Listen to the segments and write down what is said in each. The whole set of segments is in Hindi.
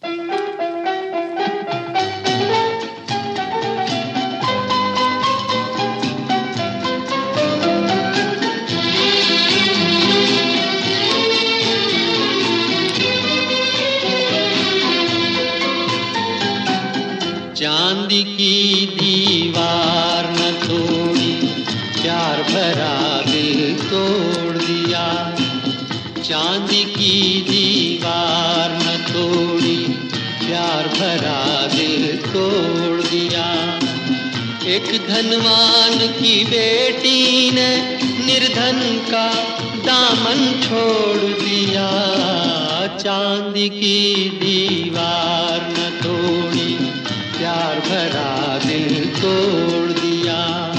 चांदी की दीवार न तोड़ी, प्यार भरा दिल तोड़ दिया। चांदी की दीवार न तोड़ी, प्यार भरा दिल तोड़ दिया। एक धनवान की बेटी ने निर्धन का दामन छोड़ दिया। चांदी की दीवार न तोड़ी, प्यार भरा दिल तोड़ दिया।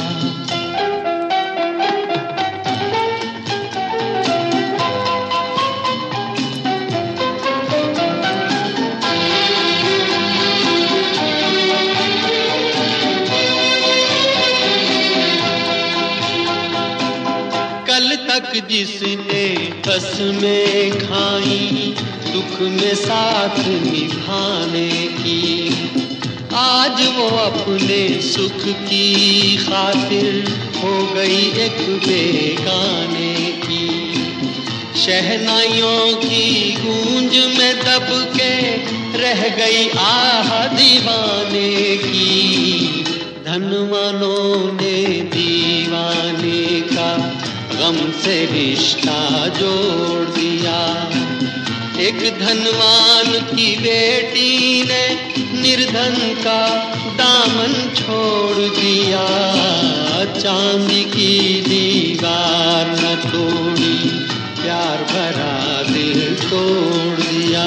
कल तक जिसने कसमें खाई, दुख में साथ निभाने की, आज वो अपने सुख की खातिर हो गई एक बेगाने की। शहनाइयों की गूंज में दब के रह गई आह दीवाने की। धनवानों ने दीवाने का गम से रिश्ता जोड़ दिया। एक धनवान की बेटी ने निर्धन का दामन छोड़ दिया। चांदी की दीवार न तोड़ी, प्यार भरा दिल तोड़ दिया।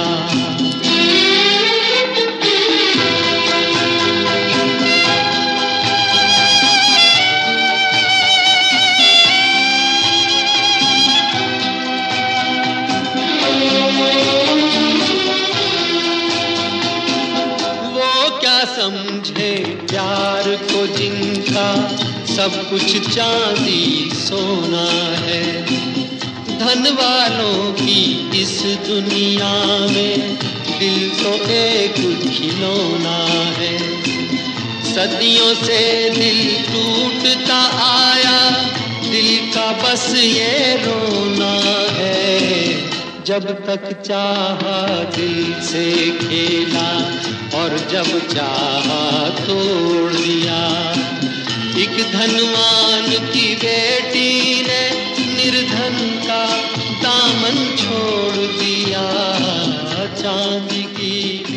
समझे प्यार को जिनका सब कुछ चांदी सोना है। धन वालों की इस दुनिया में दिल तो एक खिलौना है। सदियों से दिल टूटता आया, दिल का बस ये रोना है। जब तक चाहा दिल से खेला और जब चाहा तोड़ दिया। एक धनवान की बेटी ने निर्धन का दामन छोड़ दिया। चांदी की